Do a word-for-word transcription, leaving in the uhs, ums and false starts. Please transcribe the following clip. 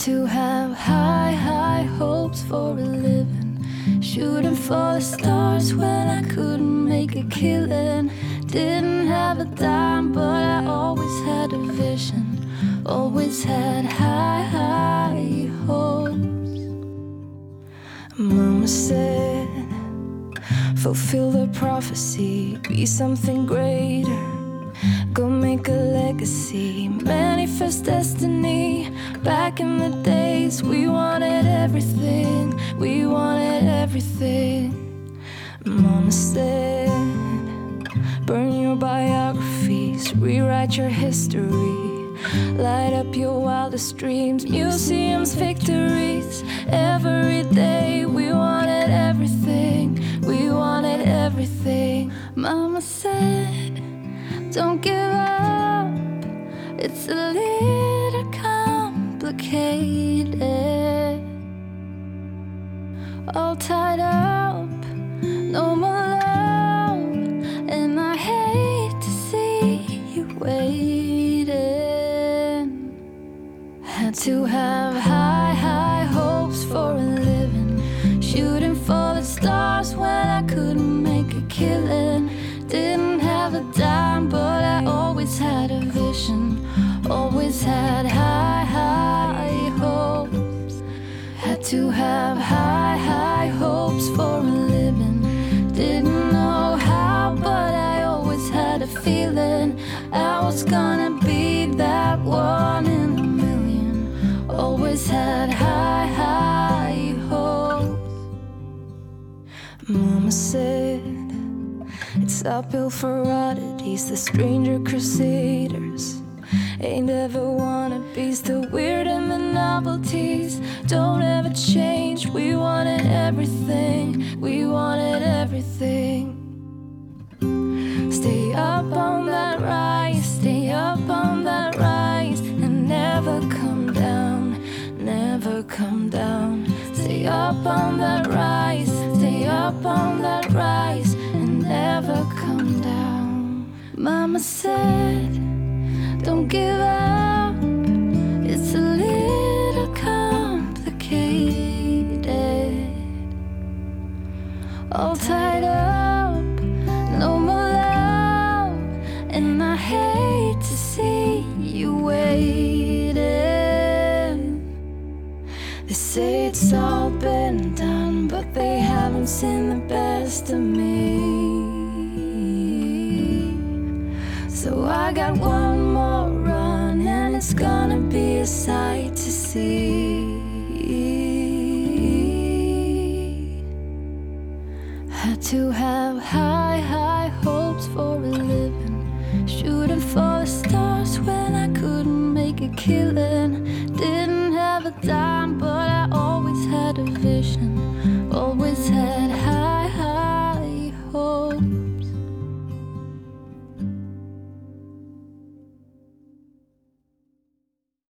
to have high, high hopes for a living, shooting for the stars when I couldn't make a killing. Didn't have a dime, but I always had a vision, always had high, high hopes. Mama said, fulfill the prophecy, be something greater, go make a legacy, manifest destiny. Back in the days, we wanted everything, we wanted everything. Mama said, burn your biographies, rewrite your history, light up your wildest dreams, museums, victories. Every day we wanted everything, we wanted everything. Mama said, don't give up, it's a little complicated, all tied up, no more love, and I hate to see you waiting. Had to have high, high hopes for a living, shooting for the stars when I couldn't make a killing. Didn't have a dime, but I always had a vision, always had high, high hopes. Had to have high, high hopes for a living. Didn't know how, but I always had a feeling I was gonna be that one in a million. Always had high, high hopes. Mama said, it's uphill for oddities, the stranger crusaders. Ain't ever wannabes, the weird and the novelties don't ever change. We wanted everything, we wanted everything. Stay up on that rise, stay up on that rise, and never come down, never come down. Stay up on that rise, stay up on that rise, and never come down. Mama said, don't give up, it's a little complicated, all tied up, no more love, and I hate to see you waiting. They say it's all been done, but they haven't seen the best of me. So I got one more run, and it's gonna be a sight to see. Had to have high, high hopes for a living, shooting for the stars when I couldn't make a killing.